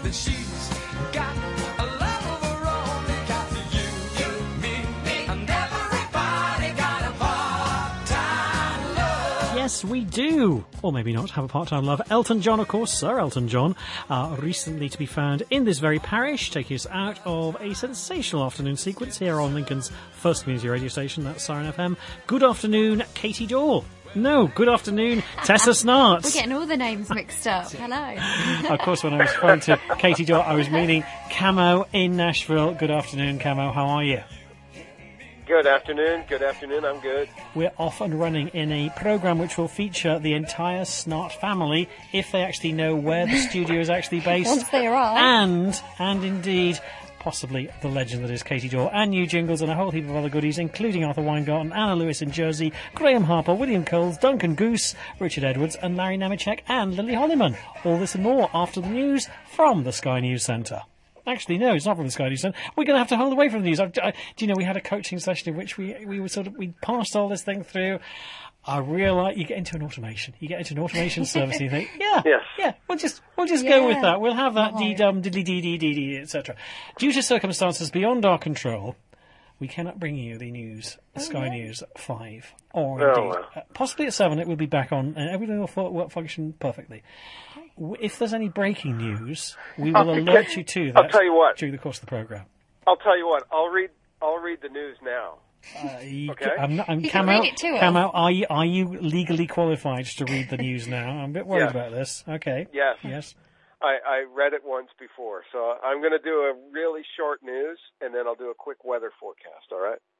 that she's got a love of her own. Got you, me, and everybody got a part-time love. Yes, we do. Or maybe not have a part-time love. Elton John, of course, Sir Elton John, recently to be found in this very parish, taking us out of a sensational afternoon sequence here on Lincoln's first community radio station, that's Siren FM. Good afternoon, Katie Dorr. No, good afternoon, Tessa Snart. We're getting all the names mixed up. Hello. Of course, when I was referring to Katie Dorr, I was meaning Camo in Nashville. Good afternoon, Camo. How are you? Good afternoon, I'm good. We're off and running in a programme which will feature the entire Snart family, if they actually know where the studio is actually based. Once they arrive. And indeed, possibly the legend that is Katie Dorr, and new jingles and a whole heap of other goodies, including Arthur Weingarten, Anna Lewis in Jersey, Graham Harper, William Coles, Duncan Goose, Richard Edwards, and Larry Nemeczek, and Lily Holliman. All this and more after the news from the Sky News Centre. Actually, no, it's not from the Sky News Centre. We're going to have to hold away from the news. Do you know, we had a coaching session in which we passed all this thing through. I realise you get into an automation. You get into an automation service and you think, we'll just go with that. We'll have that dee-dum, diddly-dee-dee-dee-dee, etc. Due to circumstances beyond our control, we cannot bring you the news, Sky News at 5. Or indeed, possibly at 7, it will be back on and everything will function perfectly. If there's any breaking news, we will alert you to that. I'll tell you what. During the course of the programme. I'll tell you what. I'll read the news now. Okay. You can read it to us. Camo, are you legally qualified to read the news now? I'm a bit worried about this. Okay. Yes. I read it once before, so I'm going to do a really short news, and then I'll do a quick weather forecast, all right?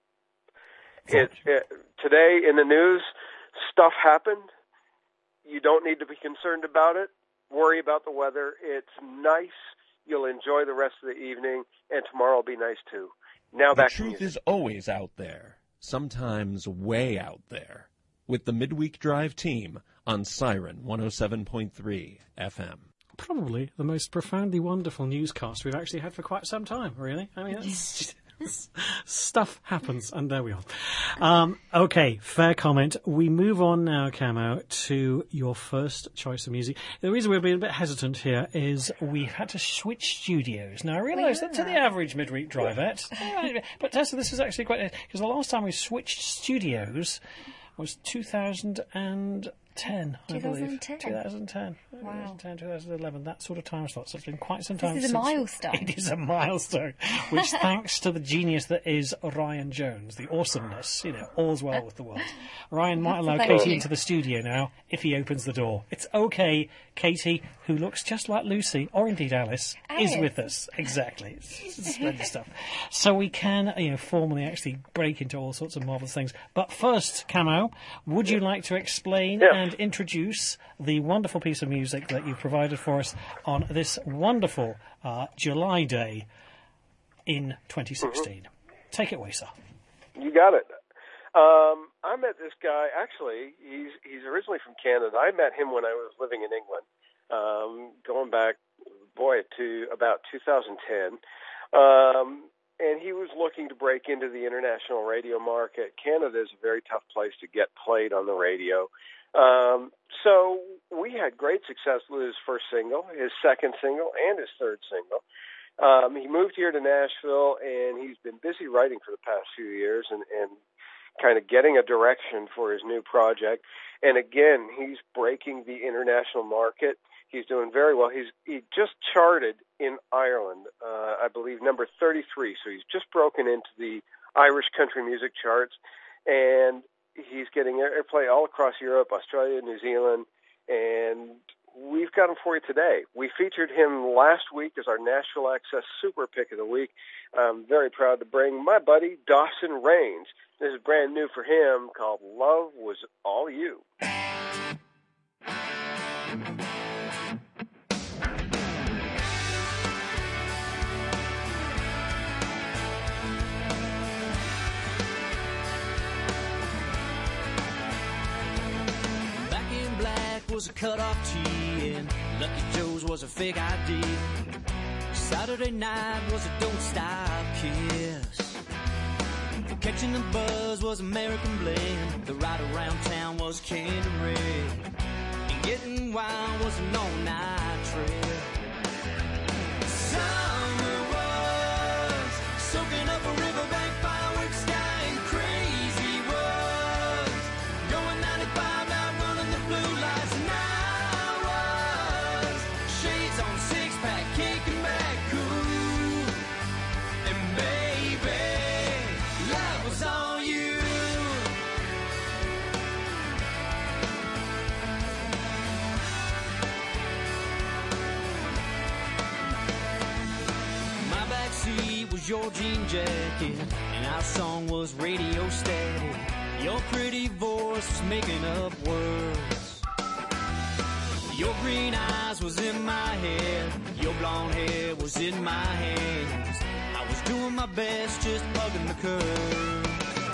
Today in the news, stuff happened. You don't need to be concerned about it. Worry about the weather. It's nice. You'll enjoy the rest of the evening, and tomorrow will be nice too. Now back to the truth is always out there, sometimes way out there, with the Midweek Drive team on Siren 107.3 FM. Probably the most profoundly wonderful newscast we've actually had for quite some time, really. I mean, stuff happens, and there we are. Okay, fair comment. We move on now, Camo, to your first choice of music. The reason we're being a bit hesitant here is we've had to switch studios. Now, I realise that to the average midweek drivette, but Tessa, this is actually quite... Because the last time we switched studios was 2010, I believe. 2010. Wow. 2011, that sort of time slot. So it's been quite some time. This is a milestone. It is a milestone, which thanks to the genius that is Ryan Jones, the awesomeness, all's well with the world. Ryan might allow Katie into the studio now if he opens the door. It's okay. Katie, who looks just like Lucy, or indeed Alice, is with us. Exactly. It's splendid stuff. So we can, formally actually break into all sorts of marvellous things. But first, Camo, would you like to explain and introduce the wonderful piece of music that you've provided for us on this wonderful July day in 2016? Take it away, sir. You got it. I met this guy, actually, he's originally from Canada. I met him when I was living in England, going back, to about 2010. And he was looking to break into the international radio market. Canada is a very tough place to get played on the radio. So we had great success with his first single, his second single, and his third single. He moved here to Nashville, and he's been busy writing for the past few years and kind of getting a direction for his new project. And again, he's breaking the international market. He's doing very well. He just charted in Ireland, I believe, number 33. So he's just broken into the Irish country music charts, and he's getting airplay all across Europe, Australia, New Zealand, and we've got him for you today. We featured him last week as our Nashville Access Super Pick of the Week. I'm very proud to bring my buddy Dawson Rains. This is brand new for him, called Love Was All You. Was a cut-off tee and Lucky Joe's was a fake ID. Saturday night was a don't-stop kiss. Catching the buzz was American Blend. The ride around town was Candy Red. And getting wild was an all-night trip. on six-pack, kicking back cool. And baby, love was all you. My backseat was your jean jacket, and our song was radio static. Your pretty voice was making up words. Your green eyes was in my head. Your blonde hair was in my hands. I was doing my best, just hugging the curve.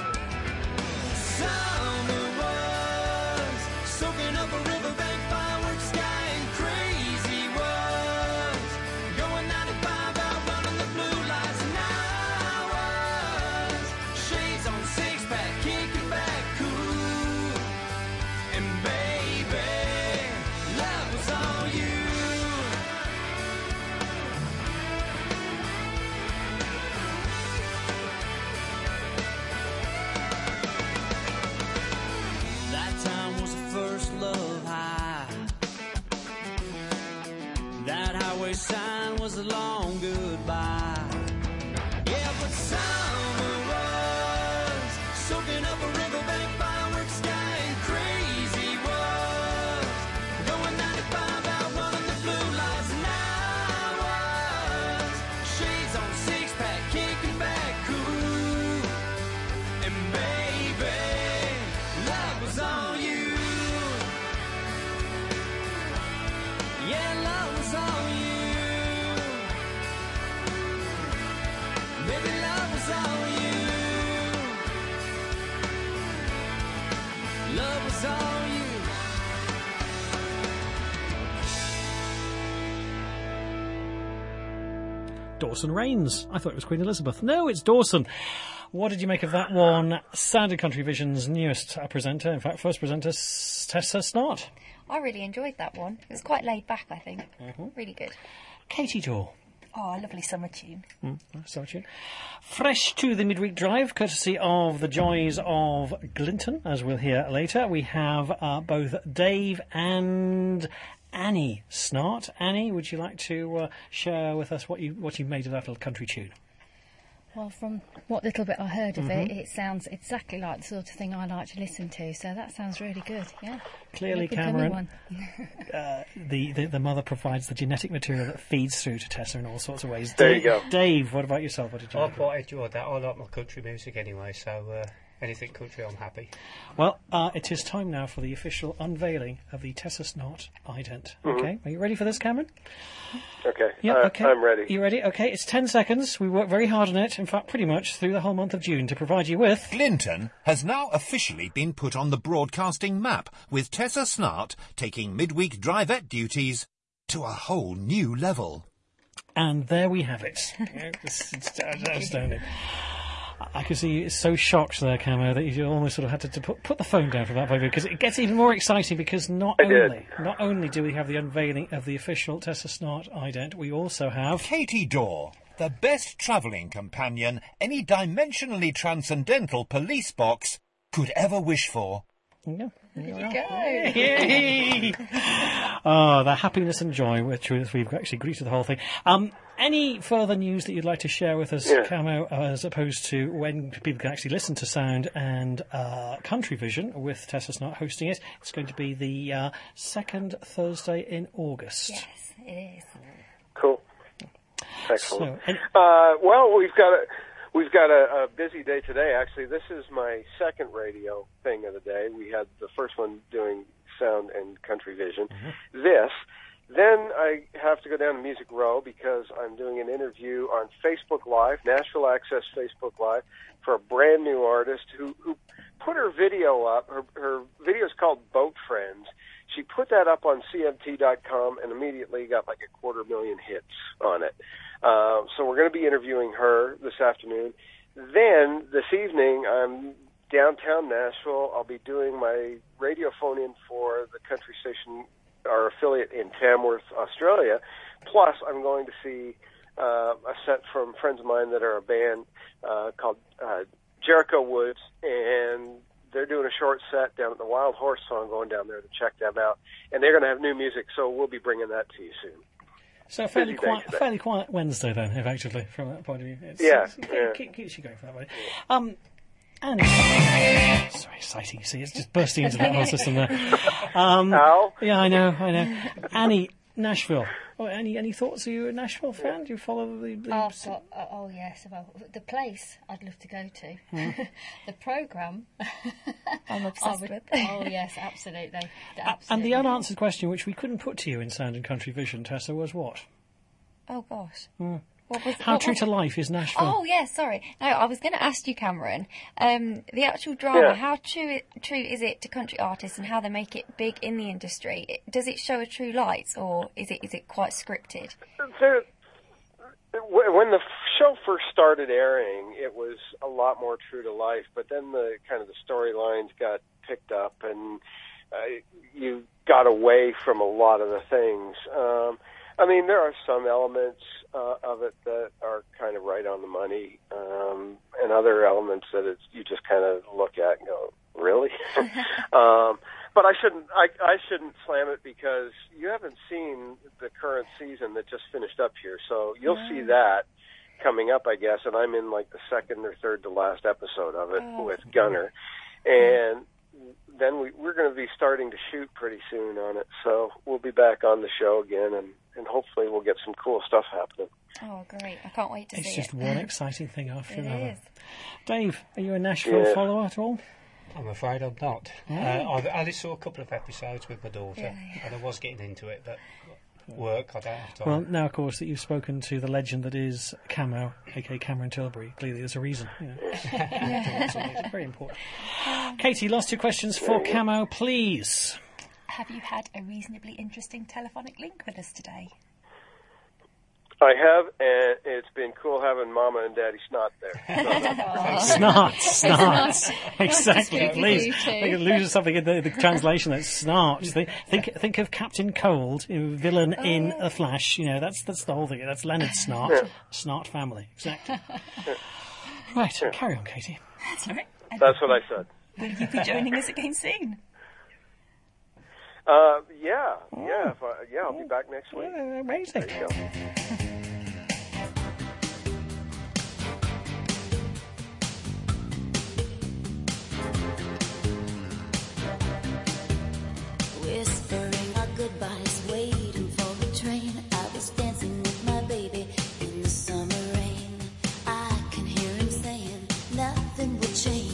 Summer was soaking up a riverbank, fireworks sky, and crazy was going 95 out running the blue lights. And I was shades on six-pack, kicking back cool. And baby, love was all you. That time was the first love high. That highway sign was a long goodbye. Yeah, but summer was soaking up a riverbank, fireworks sky, and crazy was going 95 out running the blue lights. And I was shades on six-pack, kicking back cool. And baby, love was all you. Yeah, love was all you. Baby, love was all you. Love was all you. Dawson Rains. I thought it was Queen Elizabeth. No, it's Dawson. What did you make of that one? Sound and Country Vision's newest presenter, in fact, first presenter, Tessa Snart. I really enjoyed that one. It was quite laid back, I think. Really good. Katie Daw. Oh, a lovely summer tune. Summer tune. Fresh to the midweek drive, courtesy of the joys of Glinton, as we'll hear later. We have both Dave and Annie Snart. Annie, would you like to share with us what you made of that little country tune? Well, from what little bit I heard of it, it sounds exactly like the sort of thing I like to listen to. So that sounds really good. Yeah. Clearly, Cameron, the mother provides the genetic material that feeds through to Tessa in all sorts of ways. There you go. Dave, what about yourself? What did you? I quite enjoyed that. I like my country music anyway, so anything country, I'm happy. Well, it is time now for the official unveiling of the Tessa Snart ident. Okay, are you ready for this, Cameron? Okay. Yeah, okay. I'm ready. You ready? Okay, it's 10 seconds. We worked very hard on it, in fact, pretty much through the whole month of June to provide you with... Glinton has now officially been put on the broadcasting map, with Tessa Snart taking midweek drivette duties to a whole new level. And there we have it. It's astounding. I can see you so shocked there, Camo, that you almost sort of had to put the phone down for that point, because it gets even more exciting because not only do we have the unveiling of the official Tessa Snart ident, we also have... Katie Daw, the best travelling companion any dimensionally transcendental police box could ever wish for. Yeah. There you go. Oh, the happiness and joy with which we've actually greeted the whole thing. Any further news that you'd like to share with us, Camo, as opposed to when people can actually listen to Sound and Country Vision with Tessa Snart hosting it? It's going to be the second Thursday in August. Yes, it is. Cool. Excellent. So, well, we've got a busy day today. Actually, this is my second radio thing of the day. We had the first one doing Sound and Country Vision. Then I have to go down to Music Row because I'm doing an interview on Facebook Live, Nashville Access Facebook Live, for a brand new artist who put her video up. Her video is called Boat Friends. She put that up on CMT.com and immediately got like 250,000 hits on it. So we're going to be interviewing her this afternoon. Then this evening, I'm downtown Nashville. I'll be doing my radio phone-in for the country station, our affiliate in Tamworth, Australia. Plus, I'm going to see a set from friends of mine that are a band called Jericho Woods, and they're doing a short set down at the Wild Horse Song, going down there to check them out. And they're going to have new music, so we'll be bringing that to you soon. So fairly quiet Wednesday then, effectively, from that point of view. Keeps you going for that way. Annie. Sorry, exciting. See, it's just bursting into that whole system there. Al? Yeah, I know. Annie, Nashville. Oh, any thoughts? Are you a Nashville fan? Do you follow the Oh, yes. Well, the place I'd love to go to. The programme I'm obsessed with. Oh, yes, absolutely. And the unanswered question, which we couldn't put to you in Sound and Country Vision, Tessa, was what? Oh, gosh. How true to life is Nashville? Oh, yeah, sorry. No, I was going to ask you, Cameron, the actual drama, how true is it to country artists and how they make it big in the industry? Does it show a true light, or is it quite scripted? When the show first started airing, it was a lot more true to life, but then the storylines got picked up and you got away from a lot of the things. There are some elements of it that are kind of right on the money, and other elements that you just kind of look at and go, really? But I shouldn't slam it because you haven't seen the current season that just finished up here, so you'll see that coming up, I guess, and I'm in like the second or third to last episode of it with Gunner, and then we're going to be starting to shoot pretty soon on it, so we'll be back on the show again, and hopefully we'll get some cool stuff happening. Oh, great. I can't wait to see it. It's just one exciting thing after another. It is. Dave, are you a Nashville follower at all? I'm afraid I'm not. I only saw a couple of episodes with my daughter, and I was getting into it, but work, I don't have time. Well, now, of course, that you've spoken to the legend that is Camo, a.k.a. Cameron Tilbury, clearly there's a reason. It's very important. Katie, last two questions for Camo, please. Have you had a reasonably interesting telephonic link with us today? I have, and it's been cool having Mama and Daddy Snot there. Snot. Exactly, please. They could lose something in the translation. That's snot. Think of Captain Cold, villain in The Flash. That's the whole thing. That's Leonard Snot. Snot family. Exactly. Right, carry on, Katie. That's all right. That's what I said. Will you be joining us again soon? I'll be back next week. Amazing. There you go. Whispering our goodbyes, waiting for the train. I was dancing with my baby in the summer rain. I can hear him saying nothing will change.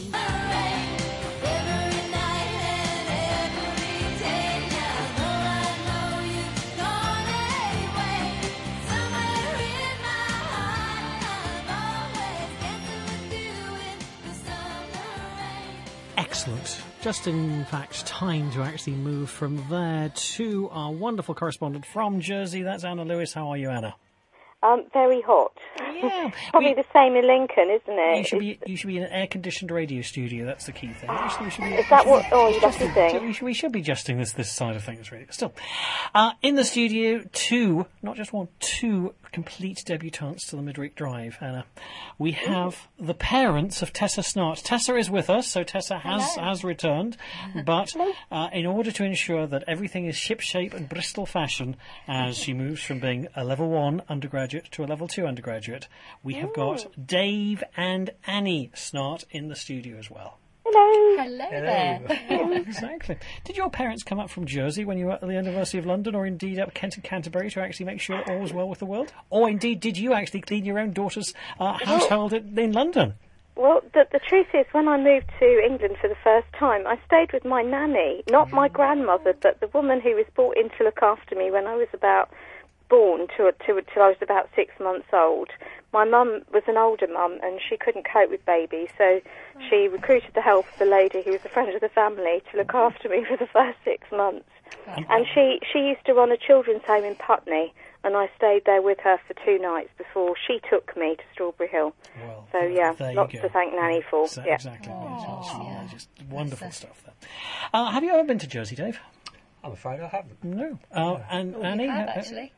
Every night and every day now, though I know you've gone away. Somewhere in my heart, I'm always dancing with you in the summer rain. Excellent. Just in fact, time to actually move from there to our wonderful correspondent from Jersey. That's Anna Lewis. How are you, Anna? Very hot. Yeah. Probably the same in Lincoln, isn't it? You should be in an air-conditioned radio studio. That's the key thing. Is that what? Oh, you have to think. We should be adjusting this side of things, really. Still, in the studio, not just one, two complete debutantes to the Midweek Drive, Anna. We have the parents of Tessa Snart. Tessa is with us, so Tessa has returned. But in order to ensure that everything is shipshape and Bristol fashion as she moves from being a level 1 undergraduate to a level 2 undergraduate, we have got Dave and Annie Snart in the studio as well. Hello there. Exactly. Did your parents come up from Jersey when you were at the University of London, or indeed up Kent and Canterbury, to actually make sure all was well with the world? Or indeed, did you actually clean your own daughter's household in London? Well, the truth is, when I moved to England for the first time, I stayed with my nanny, not my grandmother, but the woman who was brought in to look after me when I was born till I was about 6 months old. My mum was an older mum and she couldn't cope with babies, so she recruited the help of the lady who was a friend of the family to look after me for the first 6 months. And she used to run a children's home in Putney, and I stayed there with her for 2 nights before she took me to Strawberry Hill. Well, so yeah, lots to thank Nanny for. Exactly. Just wonderful stuff there. Have you ever been to Jersey, Dave? I'm afraid I haven't. No. And Annie? Actually.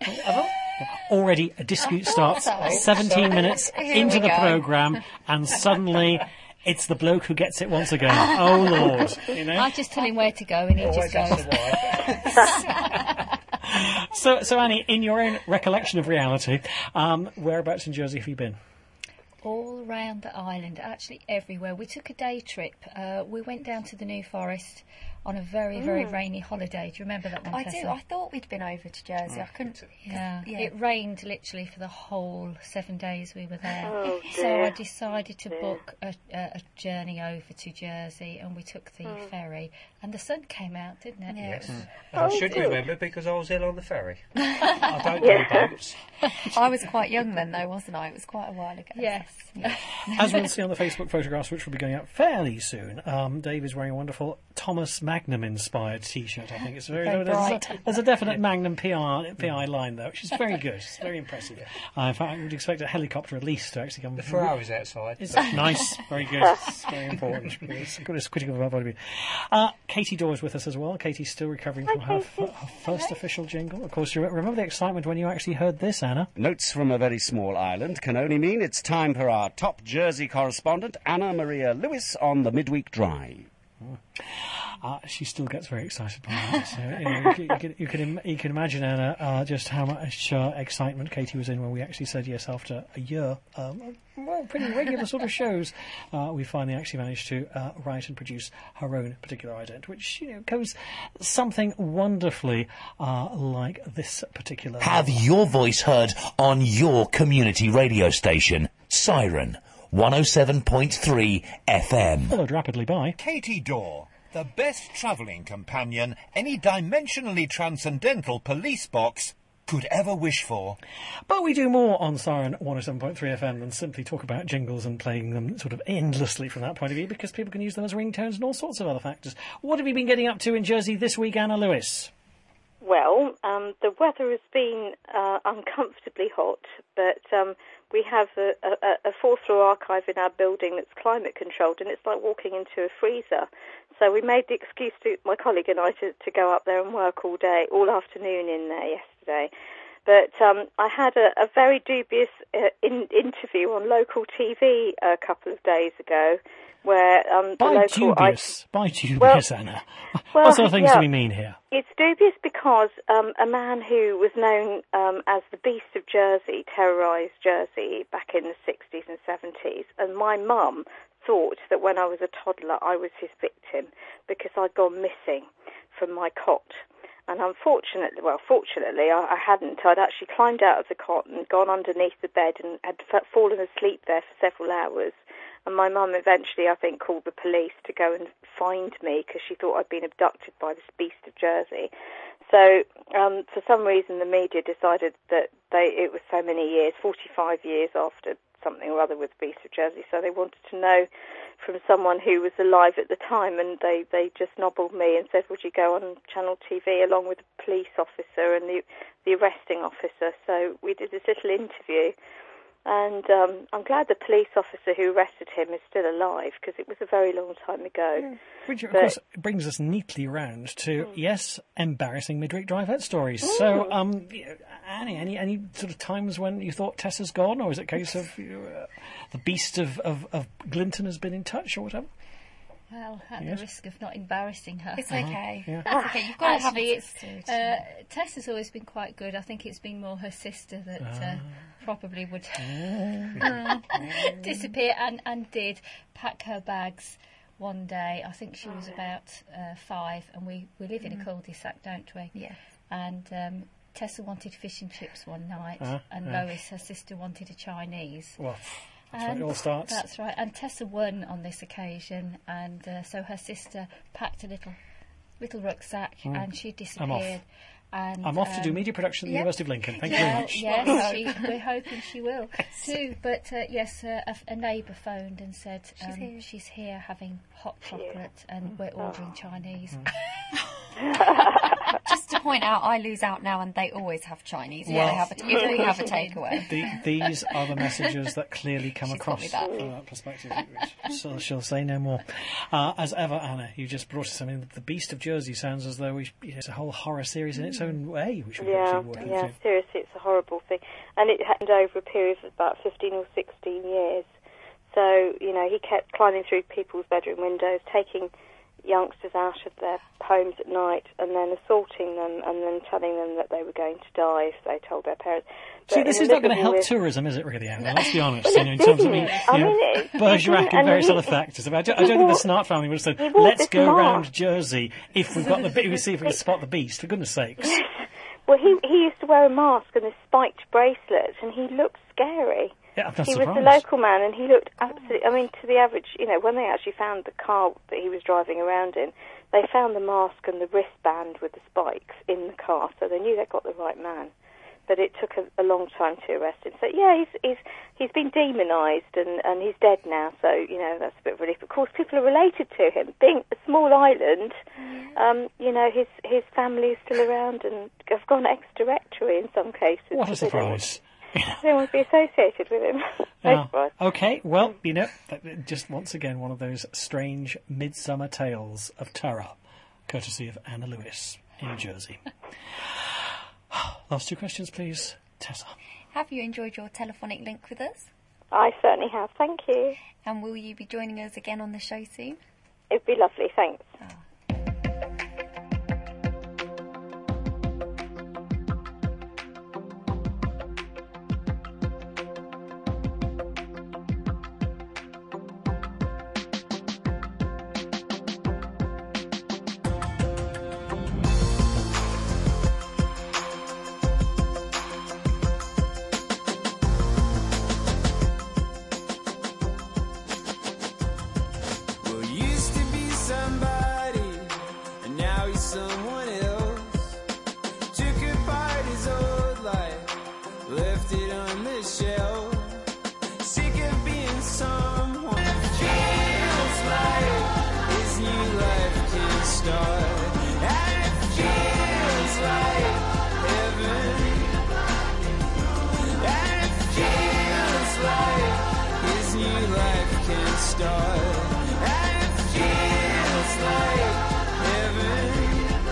Already a dispute starts 17 minutes into the programme, and suddenly it's the bloke who gets it once again. Oh, Lord. I just tell him where to go and he just goes. So Annie, in your own recollection of reality, whereabouts in Jersey have you been? All around the island, actually everywhere. We took a day trip. We went down to the New Forest on a very, very rainy holiday. Do you remember that one, I Tessa? do. I thought we'd been over to Jersey. I couldn't. Yeah. Yeah. It rained literally for the whole 7 days we were there. Oh, So dear. I decided to book a journey over to Jersey, and we took the ferry, and the sun came out, didn't it? Yes. And I should good. remember because I was ill on the ferry. I don't do boats. I was quite young then, though, wasn't I? It was quite a while ago. Yes. As we'll see on the Facebook photographs, which will be going up fairly soon, Dave is wearing a wonderful Thomas Magnum-inspired T-shirt. I think it's Very bright. there's a definite Magnum PI line there, which is very good. It's very impressive. In fact, I would expect a helicopter at least to actually come. The Ferrari's outside. It's nice, very good. It's very important. It's good. It's critical of our point of view. Katie Dorr is with us as well. Katie's still recovering from her first official jingle. Of course, you remember the excitement when you actually heard this, Anna? Notes from a very small island can only mean it's time for our top Jersey correspondent, Anna Maria Lewis, on the Midweek Drive. She still gets very excited by that. So, you can imagine, Anna, just how much excitement Katie was in when we actually said yes after a year. Pretty regular sort of shows. We finally actually managed to write and produce her own particular ident, which goes something wonderfully like this particular. Have your voice heard on your community radio station, Siren 107.3 FM. Followed rapidly by Katie Dorr, the best travelling companion any dimensionally transcendental police box could ever wish for. But we do more on Siren 107.3 FM than simply talk about jingles and playing them sort of endlessly from that point of view, because people can use them as ringtones and all sorts of other factors. What have you been getting up to in Jersey this week, Anna Lewis? Well, the weather has been uncomfortably hot, but we have a fourth-floor archive in our building that's climate-controlled, and it's like walking into a freezer. So we made the excuse, my colleague and I, to go up there and work all afternoon in there yesterday. But I had a very dubious interview on local TV a couple of days ago, where By dubious, Anna. What sort of things do we mean here? It's dubious because a man who was known as the Beast of Jersey terrorised Jersey back in the 60s and 70s, and my mum thought that when I was a toddler I was his victim because I'd gone missing from my cot. And fortunately, I hadn't. I'd actually climbed out of the cot and gone underneath the bed and had fallen asleep there for several hours. And my mum eventually, I think, called the police to go and find me because she thought I'd been abducted by this Beast of Jersey. So, for some reason, the media decided that it was so many years, 45 years after something or other with the Beast of Jersey, so they wanted to know from someone who was alive at the time, and they just nobbled me and said, would you go on Channel TV along with the police officer and the arresting officer? So we did this little interview, and I'm glad the police officer who arrested him is still alive, because it was a very long time ago. Which, of course, brings us neatly round to, yes, embarrassing midweek drive-out stories. So, Annie, any sort of times when you thought Tessa's gone, or is it a case of the Beast of Glinton has been in touch or whatever? Well, at the risk of not embarrassing her. It's okay. Yeah. That's okay. You've got Actually, to it's have Tessa's always been quite good. I think it's been more her sister that probably would disappear and did pack her bags one day. I think she was about 5, and we live in a cul-de-sac, don't we? Yeah. And Tessa wanted fish and chips one night, and Lois, her sister, wanted a Chinese. Well, that's where it all starts. That's right. And Tessa won on this occasion, and so her sister packed a little rucksack, and she disappeared. And, I'm off to do media production at the University of Lincoln. Thank you very much. Yes, we're hoping she will too. But yes, a neighbour phoned and said she's here having hot chocolate, and we're ordering Chinese. Just to point out, I lose out now, and they always have Chinese. Well, If we have a takeaway. These are the messages that clearly come She's across got me from that perspective. So she'll say no more. As ever, Anna, you just brought us something. The Beast of Jersey sounds as though it's a whole horror series in its own way, which we actually walk into. Seriously, it's a horrible thing. And it happened over a period of about 15 or 16 years. So, he kept climbing through people's bedroom windows, taking youngsters out of their homes at night and then assaulting them and then telling them that they were going to die if they told their parents. See, But this in is the not going to middle help with- tourism, is it, really, Anna? Let's be honest. Well, In it terms of didn't. I mean, it Bergerac didn't, and various he- other factors. I don't he think the wore- Snart family would have said, he wore let's this go mask. round Jersey if we've got we see if we can spot the beast, for goodness sakes. Well, he used to wear a mask and a spiked bracelet, and he looked scary. Yeah, I'm not He was surprised. the local man, and he looked absolutely... I mean, to the average, when they actually found the car that he was driving around in, they found the mask and the wristband with the spikes in the car, so they knew they got the right man. But it took a long time to arrest him. So, yeah, he's been demonised, and he's dead now, so, that's a bit of relief. Of course, people are related to him. Being a small island, his family is still around and have gone ex-directory in some cases. What a surprise. They don't want to be associated with him. Yeah. Surprise. Okay, well, just once again, one of those strange midsummer tales of terror, courtesy of Anna Lewis in Jersey. Last two questions, please. Tessa. Have you enjoyed your telephonic link with us? I certainly have, thank you. And will you be joining us again on the show soon? It'd be lovely, thanks. Well, used to be somebody, and now he's someone else. Took apart his old life, left it on the shelf. Sick of being someone, feels like his new life can start. And it feels like heaven. And it feels like his new life can start. And it feels like heaven.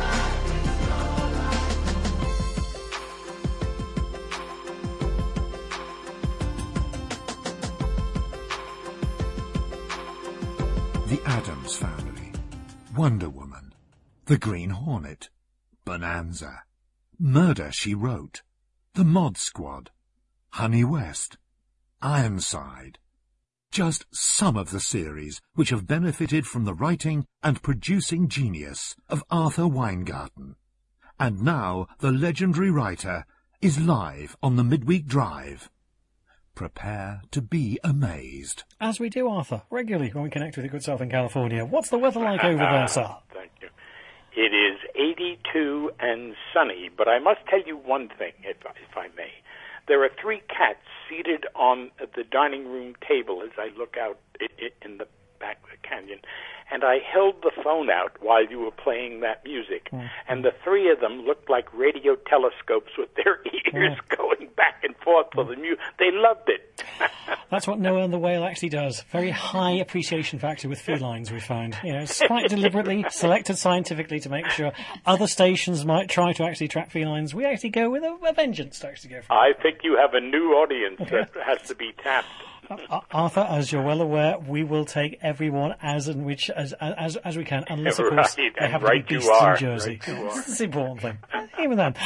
The Addams Family, Wonder Woman, The Green Hornet, Bonanza, Murder, She Wrote, The Mod Squad, Honey West, Ironside. Just some of the series which have benefited from the writing and producing genius of Arthur Weingarten. And now the legendary writer is live on the Midweek Drive. Prepare to be amazed. As we do, Arthur, regularly when we connect with your good self in California. What's the weather like over there, sir? Thank you. It is 82 and sunny, but I must tell you one thing, if I may. There are 3 cats seated on the dining room table as I look out in the back of the canyon, and I held the phone out while you were playing that music, and the 3 of them looked like radio telescopes with their ears going back and forth for the music. They loved it. That's what Noah and the Whale actually does. Very high appreciation factor with felines, we find. It's quite deliberately selected scientifically to make sure other stations might try to actually track felines. We actually go with a vengeance to actually go for. I think you have a new audience that has to be tapped. Arthur, as you're well aware, we will take everyone as we can, unless of course Right, they and have right to be you beasts are, in Jersey. right you are. That's the important thing. Even then,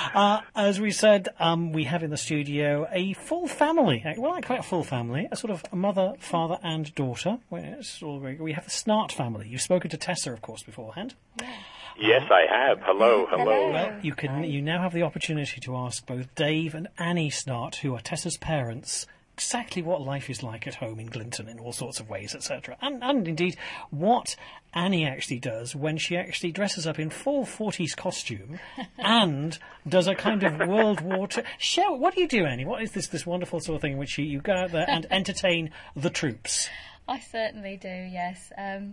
as we said, we have in the studio a full family. Well, not quite a full family, a sort of a mother, father, and daughter. We have the Snart family. You've spoken to Tessa, of course, beforehand. Yes, I have. Hello. Well, you now have the opportunity to ask both Dave and Annie Snart, who are Tessa's parents, exactly what life is like at home in Glinton in all sorts of ways, etc. And indeed, what Annie actually does when she actually dresses up in full 40s costume and does a kind of World War II... What do you do, Annie? What is this wonderful sort of thing in which you go out there and entertain the troops? I certainly do, yes.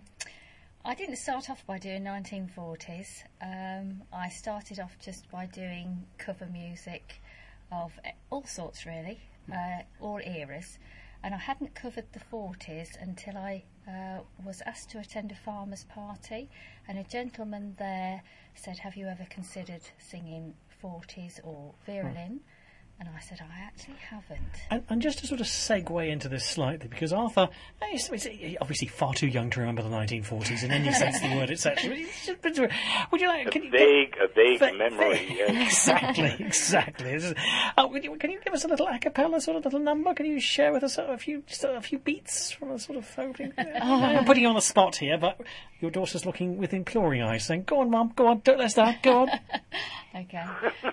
I didn't start off by doing 1940s. I started off just by doing cover music of all sorts, really. All eras, and I hadn't covered the 40s until I was asked to attend a farmer's party, and a gentleman there said, "Have you ever considered singing 40s or Vera Lynn?" And I said, I actually haven't. And just to sort of segue into this slightly, because Arthur is obviously far too young to remember the 1940s in any sense of the word, etc. Would you like... A vague memory. Yes. Exactly. Can you give us a little a cappella sort of little number? Can you share with us a few beats from a sort of opening? I'm putting you on the spot here, but your daughter's looking with imploring eyes, saying, "Go on, Mum, go on, don't let us down, go on." Okay.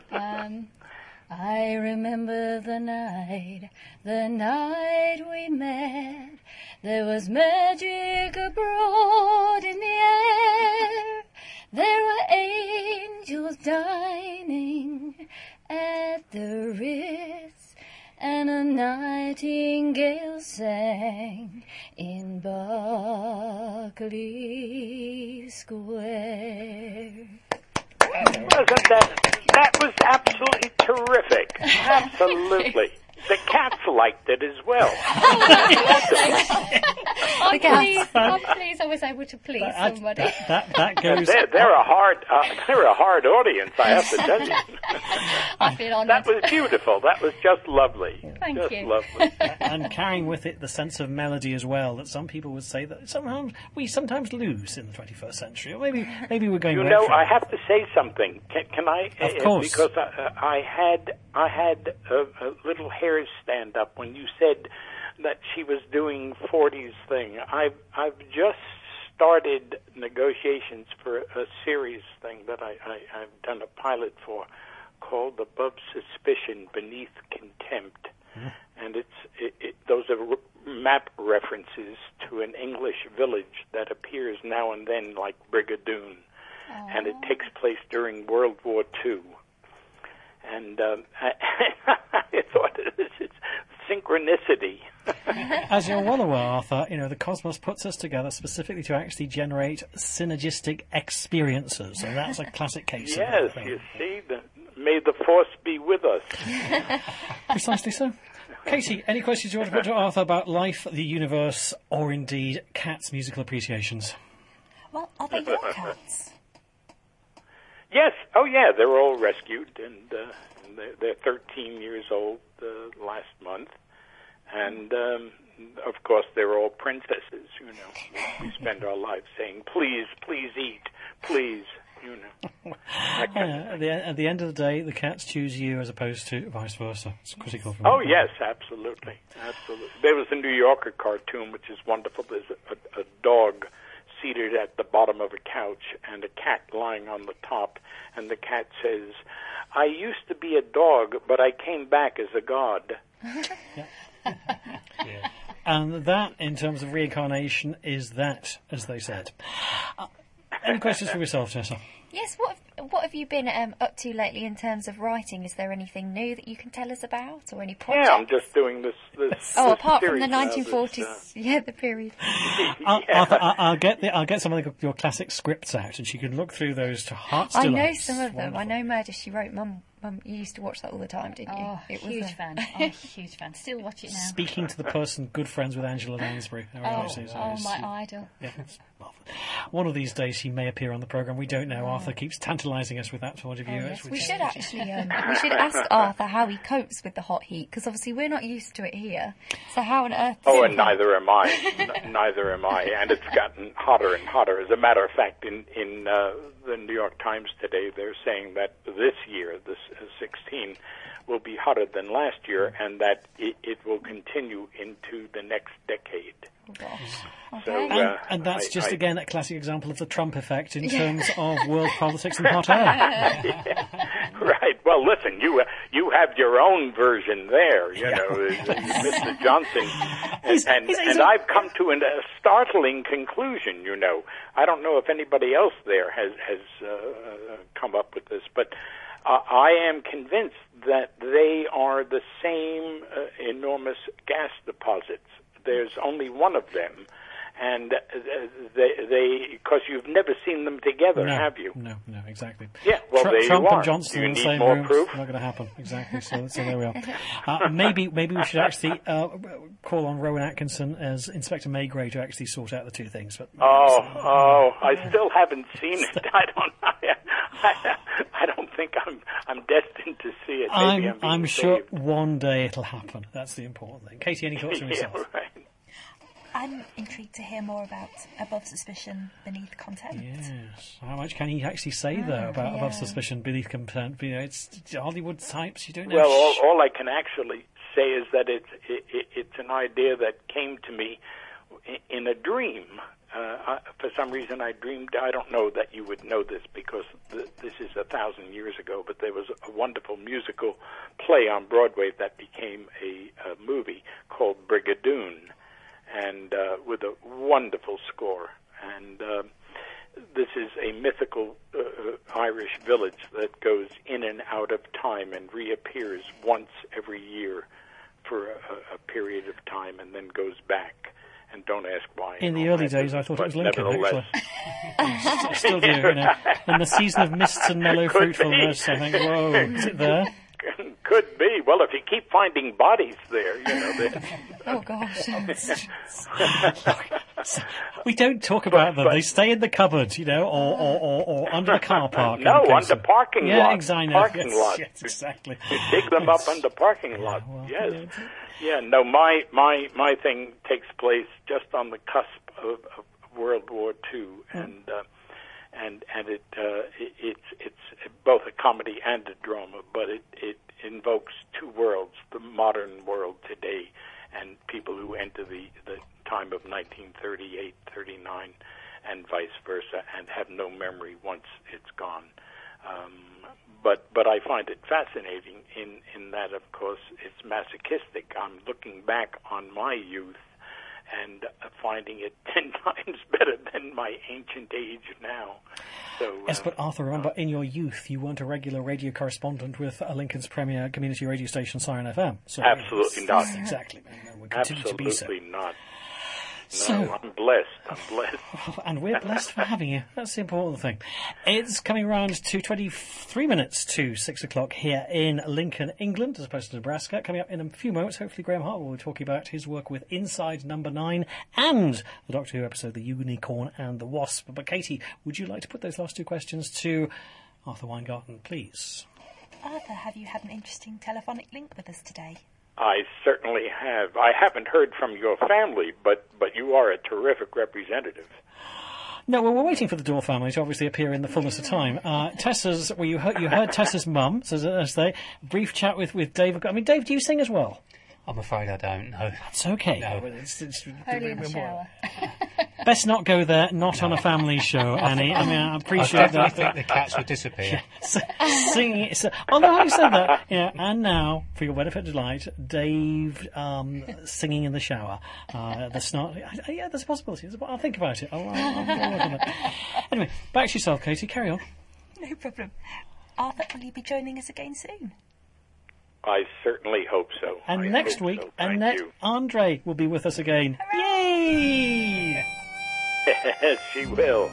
I remember the night we met. There was magic abroad in the air. There were angels dining at the Ritz, and a nightingale sang in Berkeley Square. Wasn't that was absolutely terrific. Absolutely. The cats liked it as well. I'm pleased I was able to please somebody. That goes. They're a hard audience, I have to tell you. I feel honoured. That was beautiful. That was just lovely. Thank you. Lovely. And carrying with it the sense of melody as well, that some people would say that we sometimes lose in the 21st century, or maybe we're going. I have to say something. Can I? Of course. Because I had a little hairs stand up when you said that she was doing 40s thing. I've just started negotiations for a series thing that I've done a pilot for, called Above Suspicion, Beneath Contempt. And those are map references to an English village that appears now and then, like Brigadoon. And it takes place during World War II. And I thought it's synchronicity. As you're well aware, Arthur, the cosmos puts us together specifically to actually generate synergistic experiences, and that's a classic case. Yes, you see, may the force be with us. Precisely so. Katie, any questions you want to put to Arthur about life, the universe, or indeed cats' musical appreciations? Well, are they your cats? Yes. Oh, yeah. They're all rescued, and they're 13 years old last month. And, of course, they're all princesses, We spend our lives saying, please, please eat, please, At the end of the day, the cats choose you as opposed to vice versa. It's critical. Yes, absolutely. Absolutely. There was a New Yorker cartoon, which is wonderful. There's a dog seated at the bottom of a couch and a cat lying on the top, and the cat says, "I used to be a dog, but I came back as a god." And that, in terms of reincarnation, is that, as they said. Any questions for yourself, Tessa? Yes, what have you been up to lately in terms of writing? Is there anything new that you can tell us about, or any projects? Yeah, I'm just doing this apart from series the 1940s, the period. I'll get some of your classic scripts out, and she can look through those to heart's delight. I know some of them. I know Murder, She Wrote. Mum, you used to watch that all the time, didn't you? Oh, huge fan. Huge fan. Still watch it now. Speaking to the person good friends with Angela Lansbury. My idol. Yeah, one of these days she may appear on the programme. We don't know. Arthur keeps tantalising us with that point of view. Yes. We should actually we should ask Arthur how he copes with the hot heat, because obviously we're not used to it here. So how on earth... and neither am I. Neither am I. And it's gotten hotter and hotter. As a matter of fact, in the New York Times today, they're saying that this year, this 16, will be hotter than last year, and that it will continue into the next decade. Okay. So, and that's again a classic example of the Trump effect in terms of world politics and hot air. Right. Well, listen, you have your own version there, Mr. Johnson, and I've come to a startling conclusion. I don't know if anybody else there has come up with this, but I am convinced that they are the same enormous gas deposits. There's only one of them, and they because you've never seen them together, have you? No, exactly. Yeah, well, there Trump you are. and Johnson Do you in the need same more room. proof? Not going to happen. Exactly. So there we are. Maybe we should actually call on Rowan Atkinson as Inspector Maygrave to actually sort out the two things. But I still haven't seen it. I don't know. I don't think I'm destined to see it. Maybe I'm being I'm sure saved. one day it'll happen. That's the important thing. Katie, any thoughts from yourself? Yeah, right. I'm intrigued to hear more about Above Suspicion, Beneath Contempt. Yes. How much can he actually say, though, about Above Suspicion, Beneath Contempt? You know, it's Hollywood types. You don't know. Well, all I can actually say is that it's an idea that came to me in a dream. For some reason, I dreamed. I don't know that you would know this because this is 1,000 years ago. But there was a wonderful musical play on Broadway that became a movie called Brigadoon, and with a wonderful score. And this is a mythical Irish village that goes in and out of time and reappears once every year for a period of time, and then goes back. And don't ask why. In the early days, I thought it was Lincoln, nevertheless. actually. I still do, you know. In the season of mists and mellow fruitfulness, I think, whoa, is it there? Could be. Well, if you keep finding bodies there, you know. Oh, gosh. We don't talk about them. They stay in the cupboard, you know, or under the car park. No, under parking lots. Yeah, exactly. Parking lots. Yes, exactly. You dig them up under parking lots. Yes. Yeah, no, my thing takes place just on the cusp of World War II, and it's both a comedy and a drama, but it invokes two worlds: the modern world today, and people who enter the time of 1938, 39, and vice versa, and have no memory once it's gone. But I find it fascinating in that, of course, it's masochistic. I'm looking back on my youth and finding it 10 times better than my ancient age now. So, yes, but Arthur, remember, in your youth, you weren't a regular radio correspondent with Lincoln's premier community radio station, Siren FM. So absolutely not. Exactly. We continue to be so. Absolutely not. So, no, I'm blessed. And we're blessed for having you. That's the important thing. It's coming round to 23 minutes to 6 o'clock here in Lincoln, England, as opposed to Nebraska. Coming up in a few moments, hopefully Graham Hart will be talking about his work with Inside Number 9 and the Doctor Who episode, The Unicorn and the Wasp. But Katie, would you like to put those last two questions to Arthur Weingarten, please? Arthur, have you had an interesting telephonic link with us today? I certainly have. I haven't heard from your family, but you are a terrific representative. No, well, we're waiting for the Dorr family to obviously appear in the fullness of time. Tessa's, well, you heard Tessa's mum, so as they brief chat with Dave. I mean, Dave, do you sing as well? I'm afraid I don't know. That's okay. No. Only in the shower. Best not go there, not on a family show, Annie. I mean, I appreciate I that. definitely think the cats would disappear. Singing. Although having said that, and now, for your benefit and delight, Dave singing in the shower. The snot. Yeah, there's a possibility. I'll think about it. I'll work on it. Anyway, back to yourself, Katie. Carry on. No problem. Arthur, will you be joining us again soon? I certainly hope so. And next week, Annette Andre will be with us again. Yay! Yes, she will.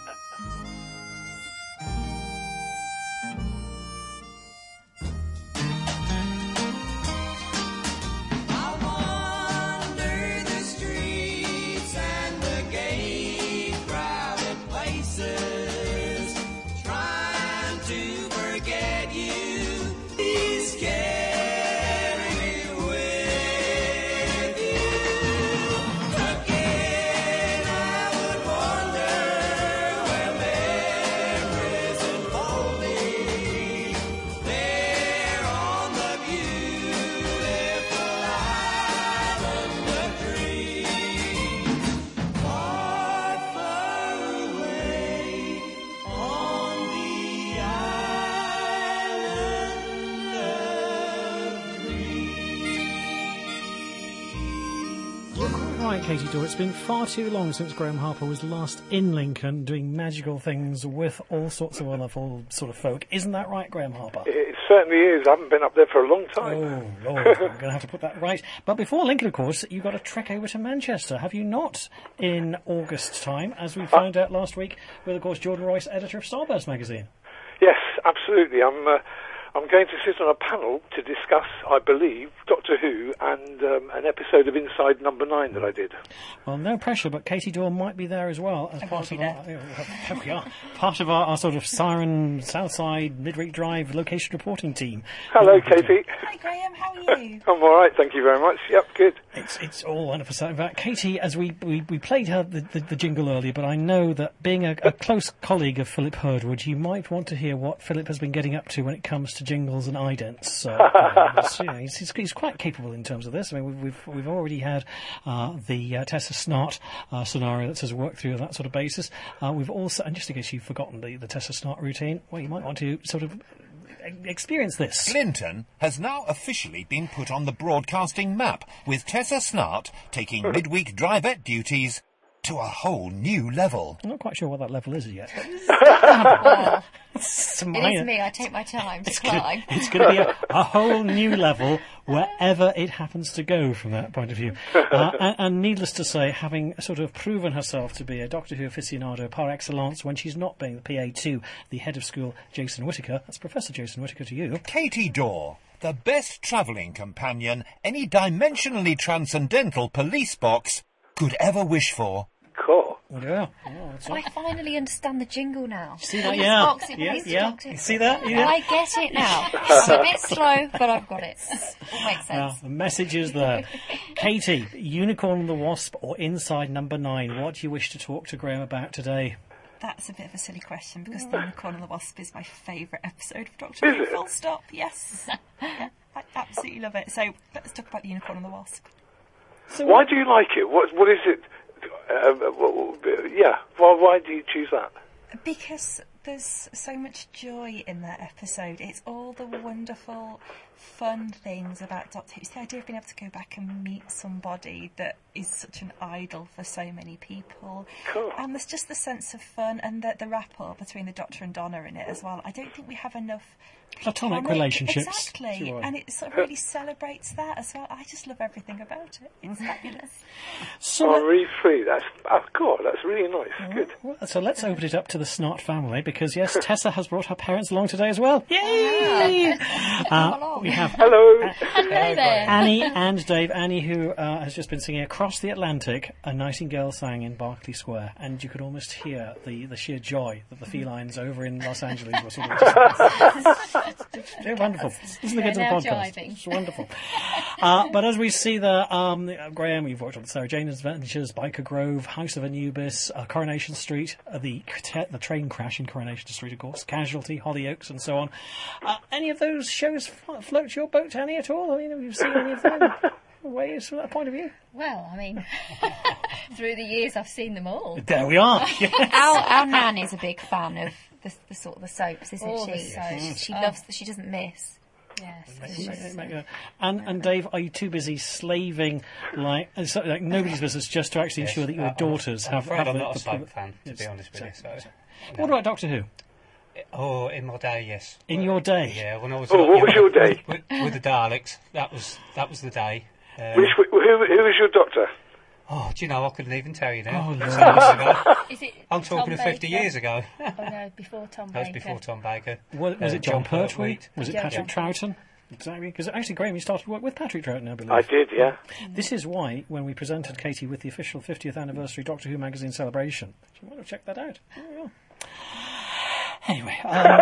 Katie Dorr, it's been far too long since Graham Harper was last in Lincoln doing magical things with all sorts of wonderful sort of folk. Isn't that right, Graham Harper? It certainly is. I haven't been up there for a long time. Oh, Lord, I'm going to have to put that right. But before Lincoln, of course, you got a trek over to Manchester, have you not, in August time, as we found out last week with, of course, Jordan Royce, editor of Starburst magazine? Yes, absolutely. I'm going to sit on a panel to discuss, I believe, Doctor Who and an episode of Inside Number 9 that I did. Well, no pressure, but Katie Dawn might be there as well as part of our sort of Siren Southside Midweek Drive location reporting team. Hello, Katie. Hi, Graham. How are you? I'm all right, thank you very much. Yep, good. It's all 100%. In fact, Katie, as we played her the jingle earlier, but I know that being a close colleague of Philip Herdwood, you might want to hear what Philip has been getting up to when it comes to jingles and idents. He's quite capable in terms of this. I mean, we've already had the Tessa Snart scenario that says work through on that sort of basis. We've also, and just in case you've forgotten the Tessa Snart routine, well, you might want to sort of experience this. Clinton has now officially been put on the broadcasting map, with Tessa Snart taking midweek drivette duties to a whole new level. I'm not quite sure what that level is yet. Well, It's it minor. is me. I take my time to climb. It's going to be a whole new level wherever it happens to go from that point of view. And needless to say, having sort of proven herself to be a Doctor Who aficionado par excellence when she's not being the PA to the head of school, Jason Whittaker. That's Professor Jason Whittaker to you. Katie Daw, the best travelling companion any dimensionally transcendental police box could ever wish for. Cool. Yeah. I finally understand the jingle now. See that? Police Yeah. box, it Yeah, plays the yeah. Doctor. You see that? Yeah. I get it now. It's a bit slow, but I've got it. It makes sense. The message is there. Katie, Unicorn and the Wasp or Inside Number 9, what do you wish to talk to Graham about today? That's a bit of a silly question because The Unicorn and the Wasp is my favourite episode of Doctor Who. Full stop. Yes. Yeah, I absolutely love it. So let's talk about The Unicorn and the Wasp. Why do you like it? What is it? Why do you choose that? Because there's so much joy in that episode. It's all the wonderful, fun things about Doctor Who. It's the idea of being able to go back and meet somebody that is such an idol for so many people. Cool. And there's just the sense of fun and the rapport between the Doctor and Donna in it as well. I don't think we have enough Platonic relationships. Exactly. Sure. And it sort of really celebrates that as well. I just love everything about it. It's fabulous. Henri Free, that's really nice. Good. Well, so let's open it up to the Snart family because, yes, Tessa has brought her parents along today as well. Yay! We have Hello there. Annie and Dave. Annie, who has just been singing Across the Atlantic, A Nightingale Sang in Berkeley Square, and you could almost hear the sheer joy that the felines over in Los Angeles were sort of they're wonderful. Listen to the podcast. Jiving. It's wonderful. But as we see there, Graham, you've worked on Sarah Jane's Adventures, Biker Grove, House of Anubis, Coronation Street, the train crash in Coronation Street, of course, Casualty, Hollyoaks, and so on. Any of those shows float your boat, Annie, at all? I mean, have you seen any of them? Ways from that point of view? Well, I mean, through the years I've seen them all. There we are. Yes. Our Nan is a big fan of the sort of the soaps, isn't All she? the soaps. She loves. She doesn't miss. Yes. And Dave, are you too busy slaving like nobody's business just to actually ensure that your daughters I'm have afraid I'm the not a soap fan, to be honest with you. So, What about Doctor Who? Oh, in my day, yes. In your day? Yeah, when I was. What was your day? With the Daleks, that was the day. Who was your doctor? Oh, do you know, I couldn't even tell you now. Oh, It's years ago. Is it I'm talking Tom of 50 Baker? years ago. Oh no, before Tom That was Baker. before Tom Baker. Was it John Pertwee? Was it Yeah, Patrick John Troughton? Exactly, because actually, Graham, you started work with Patrick Troughton, I believe. I did, yeah. This is why, when we presented Katie with the official 50th anniversary Doctor Who magazine celebration, you might have checked that out. There we are. Anyway,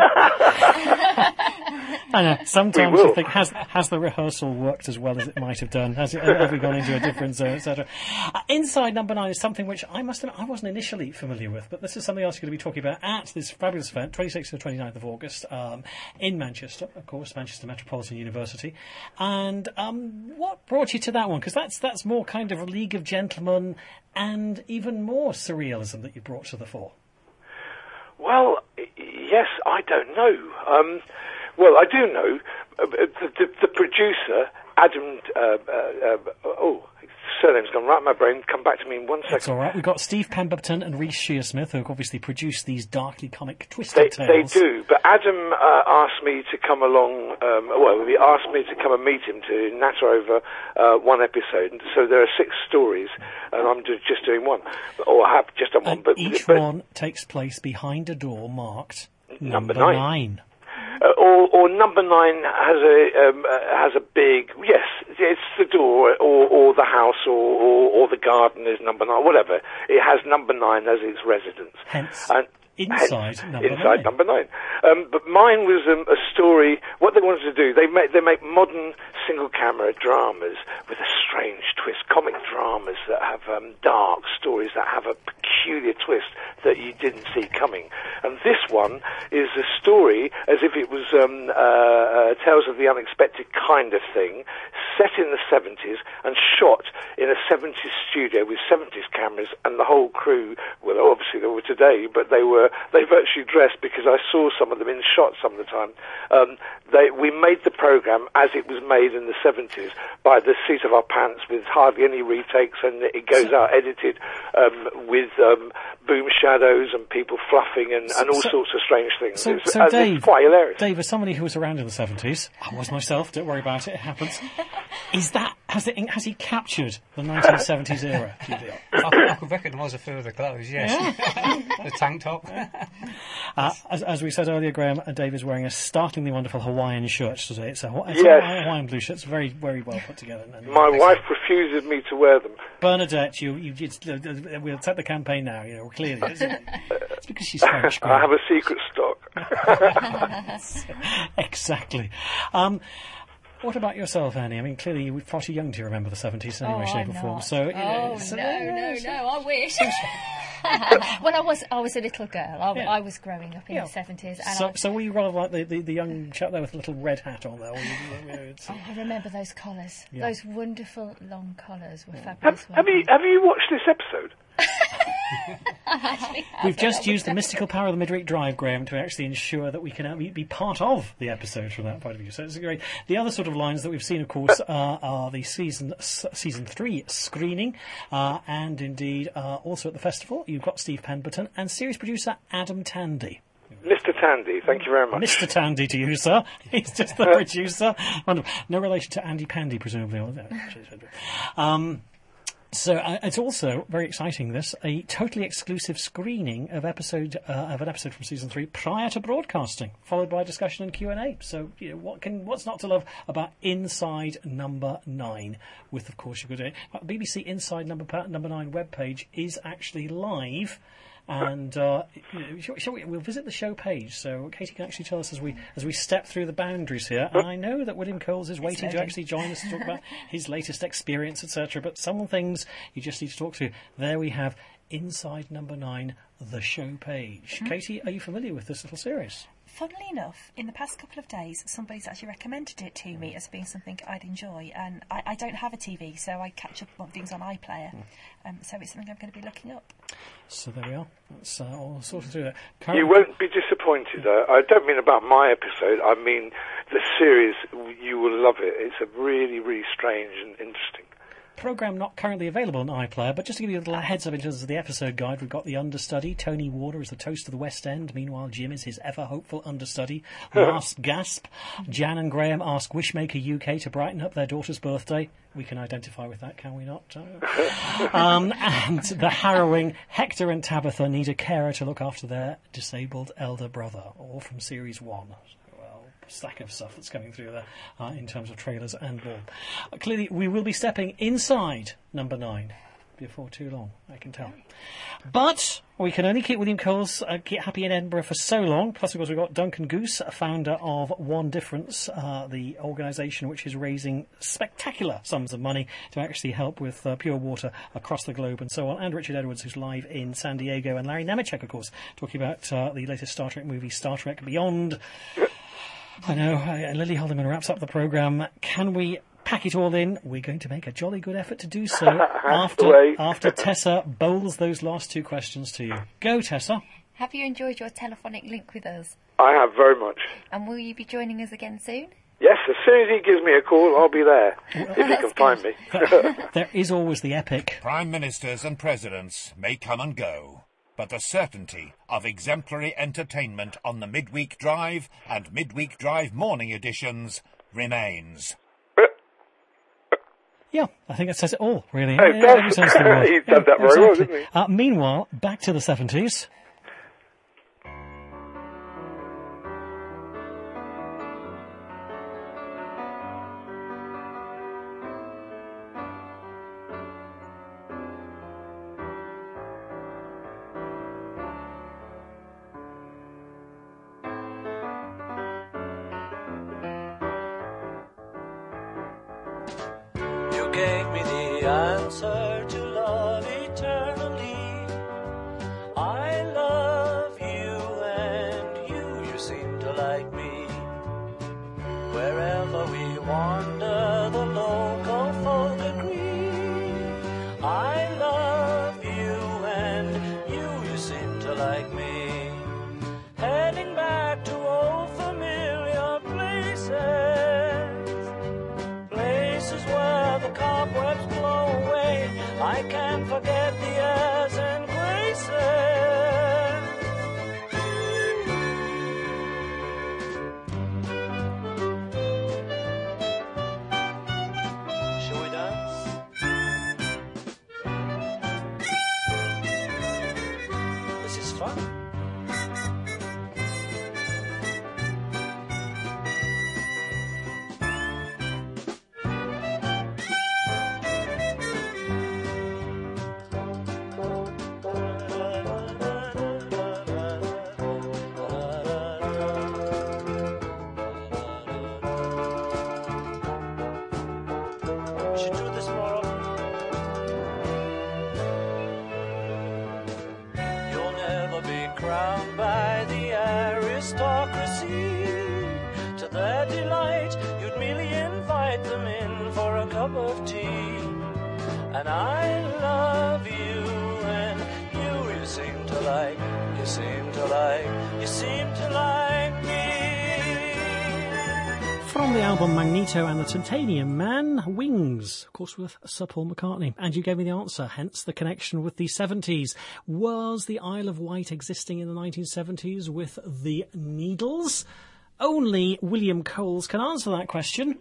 I know, sometimes you think, has the rehearsal worked as well as it might have done? Have we gone into a different zone, etc.? Inside Number 9 is something which I must admit I wasn't initially familiar with, but this is something else you're going to be talking about at this fabulous event, 26th to 29th of August, in Manchester, of course, Manchester Metropolitan University. And what brought you to that one? Because that's more kind of a League of Gentlemen and even more surrealism that you brought to the fore. Well, yes, I don't know. Well, I do know the producer, Adam. Surname's gone right in my brain. Come back to me in 1 second. It's all right. We've got Steve Pemberton and Rhys Shearsmith, who obviously produced these darkly comic twisted They tales. do, but Adam asked me to come along. He asked me to come and meet him to natter over one episode. And so there are 6 stories, and I'm just doing one, or I have just done one. And But each one takes place behind a door marked number 9. 9. Or number 9 has a big, yes, it's the door, or the house, or the garden is number 9, whatever. It has number 9 as its residence. Hence, And inside number 9. Inside number 9. But mine was a story. What they wanted to do, they make modern single camera dramas with a strange twist, comic dramas that have dark stories that have a peculiar twist that you didn't see coming. And this one is a story as if it was Tales of the Unexpected kind of thing, set in the 70s and shot in a 70s studio with 70s cameras, and the whole crew, well, obviously they were today, but they virtually dressed, because I saw some of them in shot some of the time. We made the program as it was made in the 70s by the seat of our pants, with hardly any retakes, and it goes out edited with boom shadows and people fluffing and all sorts of strange things. So Dave, it's quite hilarious. Dave, as somebody who was around in the 70s, I was myself, don't worry about it, it happens. Has he captured the 1970s era, do you feel? I could recognise a few of the clothes, yes. The tank top. As we said earlier, Graham, Dave is wearing a startlingly wonderful Hawaiian shirt today. It's a Hawaiian blue shirt. It's very, very well put together. My wife refuses me to wear them. Bernadette, we'll set the campaign now, clearly. It's because she's French. I have a secret stock. Exactly. What about yourself, Annie? I mean, clearly you were far too young to remember the 70s in any way, shape or form. So, no, I wish. When I was a little girl, I was growing up in the 70s. And so were you rather like the young chap there with a little red hat on there? I remember those collars. Yeah. Those wonderful long collars were fabulous. Have you watched this episode? We've just used the mystical power of the Midweek Drive, Graham, to actually ensure that we can be part of the episode from that point of view. So it's great. The other sort of lines that we've seen, of course, are the season 3 screening, and indeed also at the festival. You've got Steve Pemberton and series producer Adam Tandy. Mr. Tandy, thank you very much. Mr. Tandy to you, sir. He's just the producer. Wonderful. No relation to Andy Pandy, presumably. So it's also very exciting. A totally exclusive screening of an episode from season 3 prior to broadcasting, followed by discussion and Q&A. So what's not to love about Inside Number 9? With, of course, you've got BBC Inside Number 9 webpage is actually live. And we'll visit the show page, so Katie can actually tell us as we step through the boundaries here. And I know that William Coles is waiting to actually join us to talk about his latest experience, etc. But some things you just need to talk through. There we have Inside Number 9, the show page. Mm-hmm. Katie, are you familiar with this little series? Funnily enough, in the past couple of days, somebody's actually recommended it to me as being something I'd enjoy. And I don't have a TV, so I catch up on things on iPlayer. So it's something I'm going to be looking up. So there we are. That's all sorted through that. You won't be disappointed. I don't mean about my episode. I mean the series. You will love it. It's a really, really strange and interesting programme not currently available on iPlayer, but just to give you a little heads up in terms of the episode guide, we've got the understudy. Tony Warner is the toast of the West End. Meanwhile, Jim is his ever-hopeful understudy. Last gasp. Jan and Graham ask Wishmaker UK to brighten up their daughter's birthday. We can identify with that, can we not? And the harrowing Hector and Tabitha need a carer to look after their disabled elder brother, all from Series 1. Stack of stuff that's coming through there in terms of trailers and more. Clearly, we will be stepping inside Number 9 before too long, I can tell. But we can only keep William Coles happy in Edinburgh for so long. Plus, of course, we've got Duncan Goose, founder of One Difference, the organisation which is raising spectacular sums of money to actually help with pure water across the globe and so on. And Richard Edwards, who's live in San Diego. And Larry Nemeczek, of course, talking about the latest Star Trek movie, Star Trek Beyond. I know, Lily Haldeman wraps up the programme. Can we pack it all in? We're going to make a jolly good effort to do so after Tessa bowls those last two questions to you. Go, Tessa. Have you enjoyed your telephonic link with us? I have, very much. And will you be joining us again soon? Yes, as soon as he gives me a call, I'll be there, if he can find me. There is always the epic. Prime ministers and presidents may come and go, but the certainty of exemplary entertainment on the Midweek Drive and Midweek Drive morning editions remains. Yeah, I think that says it all, really. He said that very well, didn't he? Meanwhile, back to the 70s. answer to love eternally. I love you and you seem to like me. Wherever we wander, the local folk agree. I love you and you seem to like me. Heading back to old familiar places, places where the cobwebs blow away. I can't forget the airs and graces. Shall we dance? This is fun. We should do this more often. You'll never be crowned by the aristocracy. To their delight, you'd merely invite them in for a cup of tea. And I love you, and you seem to like, you seem to like, you seem to like me. From the album Magneto and the Titanium Man, Wings, of course with Sir Paul McCartney. And you gave me the answer, hence the connection with the 70s. Was the Isle of Wight existing in the 1970s with the Needles? Only William Coles can answer that question.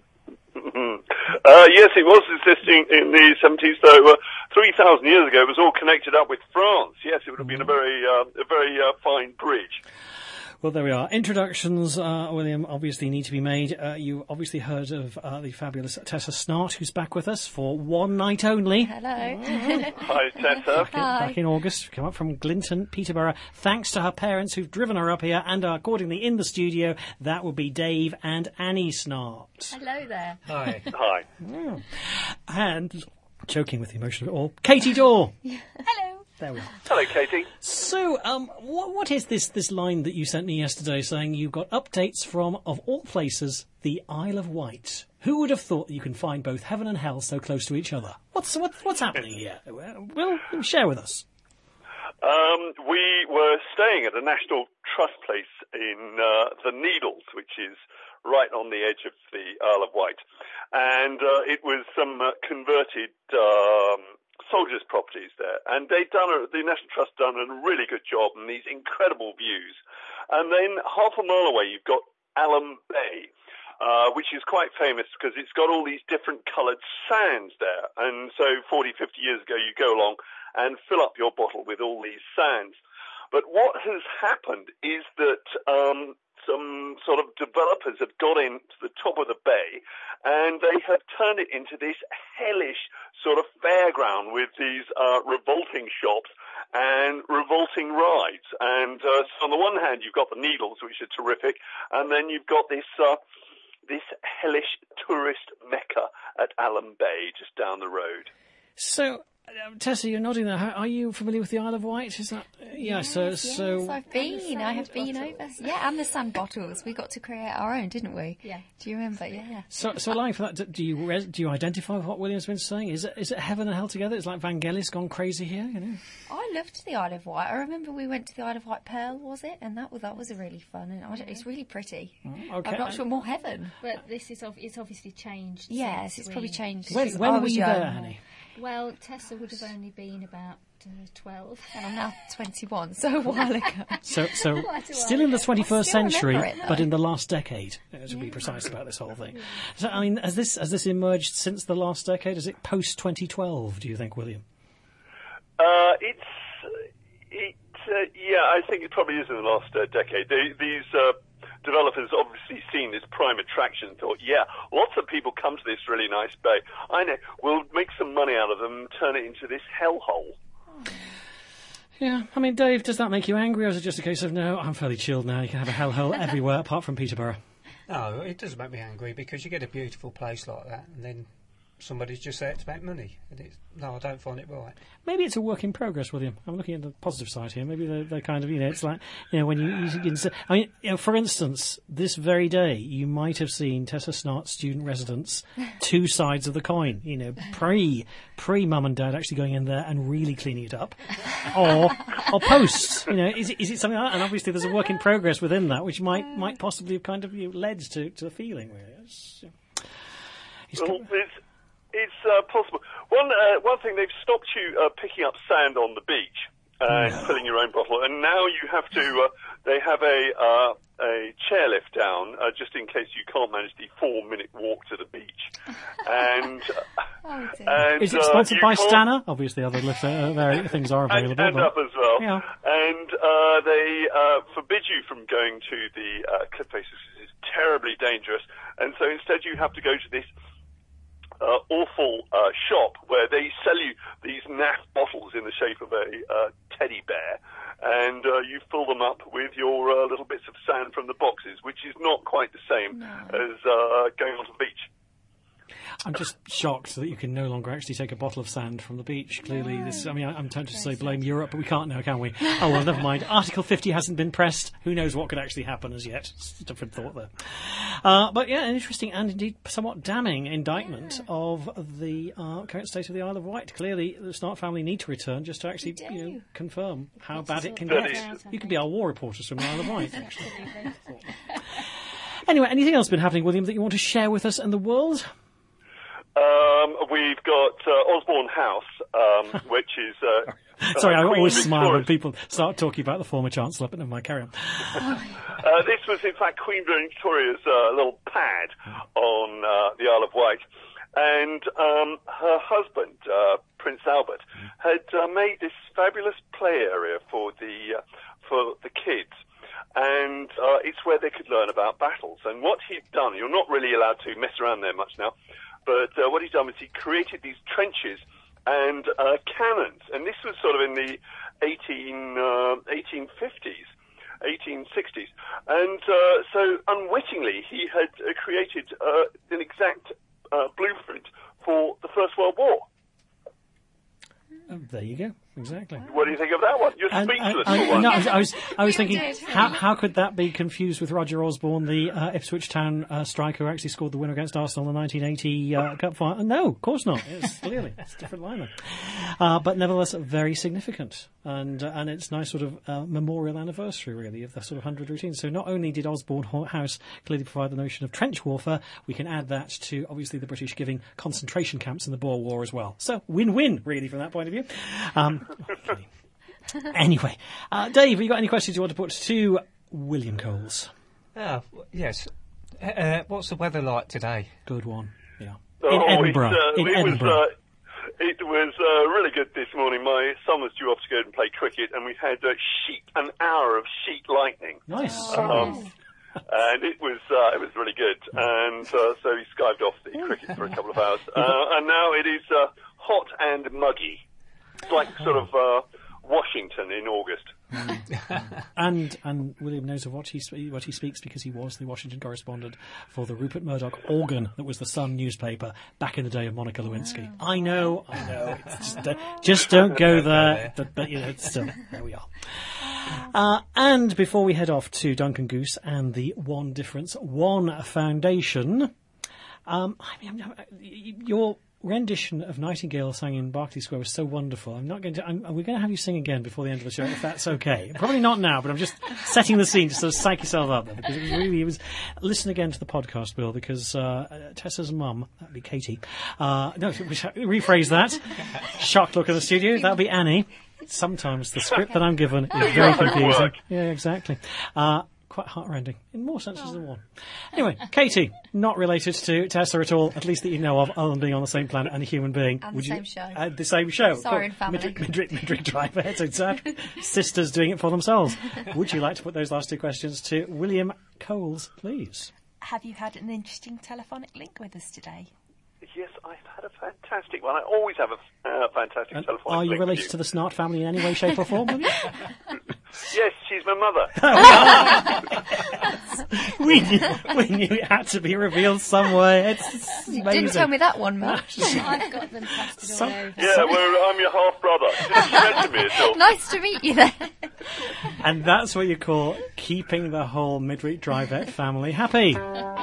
Yes, it was existing in the 70s, though 3,000 years ago it was all connected up with France. Yes, it would have been a very fine bridge. Well, there we are. Introductions, William, obviously need to be made. You obviously heard of the fabulous Tessa Snart, who's back with us for one night only. Hello. Hi, Tessa. Back in August, come up from Glinton, Peterborough, thanks to her parents who've driven her up here and are accordingly in the studio. That would be Dave and Annie Snart. Hello there. Hi. Hi. Mm. And, choking with the emotion of it all, Katie Dorr. Hello. There we are. Hello, Katie. So, what is this line that you sent me yesterday saying you've got updates from, of all places, the Isle of Wight? Who would have thought that you can find both heaven and hell so close to each other? What's happening here? Well, share with us. We were staying at a National Trust place in the Needles, which is right on the edge of the Isle of Wight. And it was some converted soldiers' properties there. And the National Trust done a really good job and these incredible views. And then half a mile away, you've got Alum Bay, which is quite famous because it's got all these different coloured sands there. And so 40, 50 years ago, you go along and fill up your bottle with all these sands. But what has happened is that some sort of developers have got into the top of the bay and they have turned it into this hellish sort of fairground with these revolting shops and revolting rides. And so on the one hand, you've got the Needles, which are terrific, and then you've got this hellish tourist mecca at Alum Bay, just down the road. So, Tessa, you're nodding there. Are you familiar with the Isle of Wight? Is that Yes, I've been. I have been over. Yeah, and the sand bottles. We got to create our own, didn't we? Yeah. Do you remember? Yeah. So allowing for that, do you identify with what William's been saying? Is it heaven and hell together? It's like Vangelis gone crazy here, you know? I loved the Isle of Wight. I remember we went to the Isle of Wight Pearl, was it? And that was a really fun. And it's really pretty. Okay. I'm not sure more heaven. But this is it's obviously changed. Yes, since it's probably changed. When were you there, honey? Well, Tessa would have only been about 12. And I'm now 21, so a while ago. So still in the 21st century, but in the last decade, to be precise about this whole thing. So, I mean, has this emerged since the last decade? Is it post-2012, do you think, William? Yeah, I think it probably is in the last decade. These developers obviously seen this prime attraction and thought, yeah, lots of people come to this really nice bay. I know, we'll make some money out of them and turn it into this hellhole. Yeah, I mean, Dave, does that make you angry, or is it just a case of, no, I'm fairly chilled now, you can have a hellhole everywhere apart from Peterborough? No, it does make me angry because you get a beautiful place like that and then somebody's just there to make money. And no, I don't find it right. Maybe it's a work in progress, William. I'm looking at the positive side here. Maybe they're kind of, it's like, when you can say, for instance, this very day, you might have seen Tessa Snart student residence, two sides of the coin, pre mum and dad actually going in there and really cleaning it up, or post, is it something like that? And obviously there's a work in progress within that, which might possibly have kind of led to the feeling, really. It's possible. One thing, they've stopped you picking up sand on the beach and filling your own bottle, and now you have to. They have a chairlift down just in case you can't manage the 4-minute walk to the beach. And is it sponsored by Stana? Obviously, other lift things are available. And up as well. Yeah. And they forbid you from going to the cliff faces. It's terribly dangerous, and so instead you have to go to this awful shop where they sell you these naff bottles in the shape of a teddy bear, and you fill them up with your little bits of sand from the boxes, which is not quite the same as going onto the beach. I'm just shocked that you can no longer actually take a bottle of sand from the beach. Clearly, I'm tempted to say blame Europe, but we can't now, can we? Oh, well, never mind. Article 50 hasn't been pressed. Who knows what could actually happen as yet? It's a different thought there. But yeah, an interesting and indeed somewhat damning indictment of the current state of the Isle of Wight. Clearly, the Snart family need to return just to actually confirm how bad it can get. You could be our war reporters from the Isle of Wight, actually. Anyway, anything else been happening, William, that you want to share with us and the world? We've got Osborne House, which is... Sorry, I Queen always Victoria's. smile when people start talking about the former Chancellor, but never mind, carry on. This was, in fact, Queen Victoria's little pad on the Isle of Wight. And her husband, Prince Albert, had made this fabulous play area for the kids. And it's where they could learn about battles. And what he'd done, you're not really allowed to mess around there much now, but what he'd done was he created these trenches and cannons. And this was sort of in the 1850s, 1860s. And so unwittingly, he had created an exact blueprint for the First World War. Oh, there you go. Exactly. What do you think of that one? You're speechless. No, I was thinking, how could that be confused with Roger Osborne, the Ipswich Town striker who actually scored the winner against Arsenal in the 1980 Cup final? No, of course not. It's clearly it's a different lineup, but nevertheless very significant, and it's nice sort of memorial anniversary really of the sort of 100 routines. So not only did Osborne House clearly provide the notion of trench warfare, we can add that to obviously the British giving concentration camps in the Boer War as well. So win-win really from that point of view. Anyway, Dave, have you got any questions you want to put to William Coles? Yes. What's the weather like today? Good one. Yeah. In Edinburgh. It was really good this morning. My son was due off to go and play cricket, and we had an hour of sheet lightning. Nice. And it was really good. And so he skived off the cricket for a couple of hours. And now it is hot and muggy. It's like sort of Washington in August. And William knows of what he speaks because he was the Washington correspondent for the Rupert Murdoch organ that was the Sun newspaper back in the day of Monica Lewinsky. I know. It's just don't go there. But still, there we are. And before we head off to Duncan Goose and the One Difference One Foundation, your rendition of Nightingale sang in Berkeley Square was so wonderful. We're going to have you sing again before the end of the show, if that's okay. Probably not now, but I'm just setting the scene to sort of psych yourself up there, because it was listen again to the podcast, Bill, because Tessa's mum, that'd be Katie. Rephrase that. Shocked look in the studio. That'll be Annie. Sometimes the script that I'm given is very confusing. Yeah, exactly. Quite heartrending, in more senses than one. Anyway, Katie, not related to Tessa at all, at least that you know of, other than being on the same planet and a human being. And the same show. The same show. Siren family. Midrick Driver, exactly. Sisters doing it for themselves. Would you like to put those last two questions to William Coles, please? Have you had an interesting telephonic link with us today? Yes, I've had a fantastic one. I always have a fantastic telephonic link. Are you related to the Snart family in any way, shape or form? Yes, she's my mother. we knew it had to be revealed somewhere. It's You amazing. didn't tell me that one, Matt. I've got them plastered all over. Yeah, well, I'm your half brother. Didn't you mention me at all? Nice to meet you there. And that's what you call keeping the whole Midweek Drive family happy.